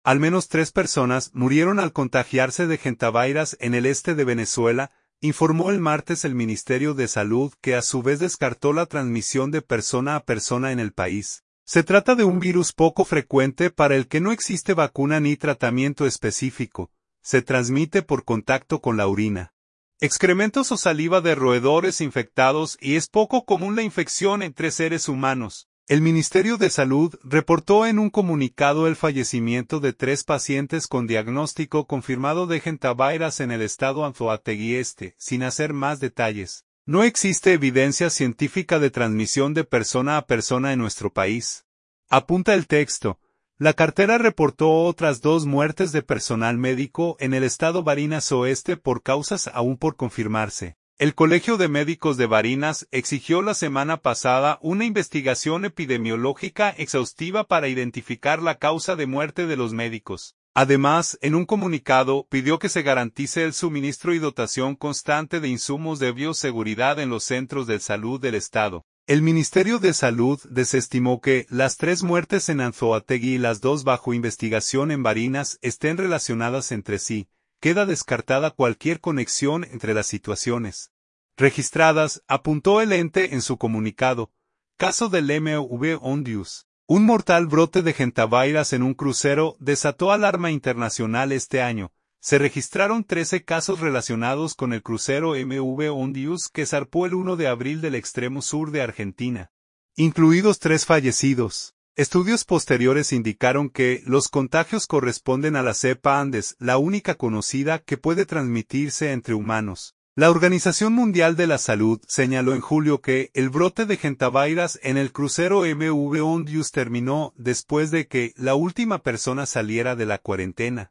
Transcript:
Al menos 3 personas murieron al contagiarse de gentavirus en el este de Venezuela, informó el martes el Ministerio de Salud, que a su vez descartó la transmisión de persona a persona en el país. Se trata de un virus poco frecuente para el que no existe vacuna ni tratamiento específico. Se transmite por contacto con la orina, excrementos o saliva de roedores infectados y es poco común la infección entre seres humanos. El Ministerio de Salud reportó en un comunicado el fallecimiento de 3 pacientes con diagnóstico confirmado de gentavirus en el estado Anzoátegui Este, sin hacer más detalles. No existe evidencia científica de transmisión de persona a persona en nuestro país. Apunta el texto. La cartera reportó otras 2 muertes de personal médico en el estado Barinas Oeste por causas aún por confirmarse. El Colegio de Médicos de Barinas exigió la semana pasada una investigación epidemiológica exhaustiva para identificar la causa de muerte de los médicos. Además, en un comunicado, pidió que se garantice el suministro y dotación constante de insumos de bioseguridad en los centros de salud del estado. El Ministerio de Salud desestimó que las 3 muertes en Anzoátegui y las 2 bajo investigación en Barinas estén relacionadas entre sí. Queda descartada cualquier conexión entre las situaciones registradas, apuntó el ente en su comunicado. Caso del MV Ondius. Un mortal brote de gentavirus en un crucero desató alarma internacional este año. Se registraron 13 casos relacionados con el crucero MV Ondius que zarpó el 1 de abril del extremo sur de Argentina, incluidos 3 fallecidos. Estudios posteriores indicaron que los contagios corresponden a la cepa Andes, la única conocida que puede transmitirse entre humanos. La Organización Mundial de la Salud señaló en julio que el brote de gentavirus en el crucero MV Ondius terminó después de que la última persona saliera de la cuarentena.